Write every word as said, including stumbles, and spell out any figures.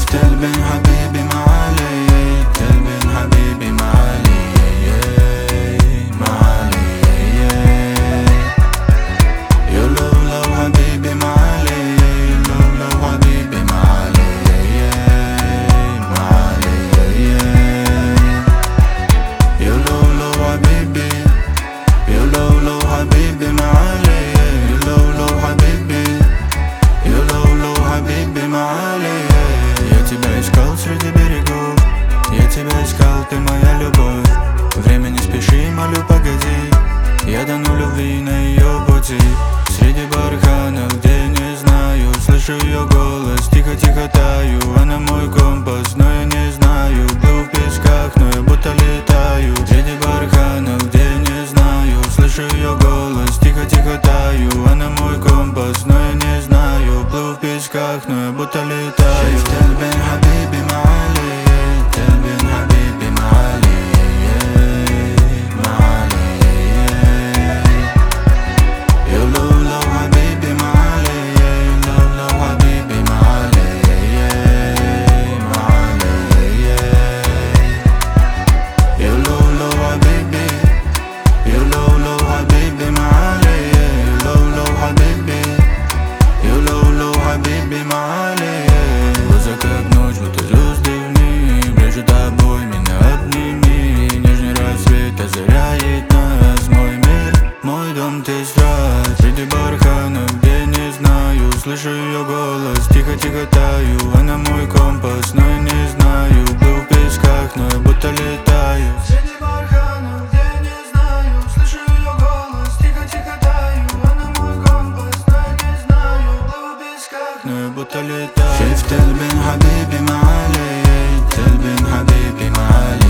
شفت البن حبيبي معالي، البن حبيبي معالي معالي. يو لو لو حبيبي معالي، لو لو حبيبي معالي معالي. يو لو لو حبيبي، يو لو لو حبيبي معالي، لو لو حبيبي، يو لو لو حبيبي معالي. Я тебя искал среди берегов, я тебя искал, ты моя любовь. Время не спеши, молю, погоди, я тону любви на ее пути. Среди барханов, где не знаю, слышу ее голос, тихо-тихо таю. Она мой компас, но я не знаю, плыву в песках, но я будто летаю. Среди барханов, где не знаю, слышу ее голос, тихо-тихо таю. Она мой компас, но я не знаю, плыву в песках, но я будто летаю. شفت البن حبيبي معالي، البن حبيبي معالي معالي. يو لو لو حبيبي معالي، لو لو حبيبي معالي معالي. يو لو لو حبيبي، يو لو لو حبيبي معالي، لو لو حبيبي، يو لو لو حبيبي معالي. Глаза как ночь, будто звезды в ней, ближе тобой меня обними. Нежный рассвет озаряет нас, мой мир, мой дом, ты страсть. Среди барханов, где не знаю, слышу ее голос, тихо-тихо таю. Она мой компас, но я не знаю, был в песках, но я будто летаю. Среди барханов, где не знаю, слышу ее голос, тихо-тихо таю. Она мой компас, но я не знаю, был в песках, но я будто летаю. شفت البن حبيبي معالي، البن حبيبي معالي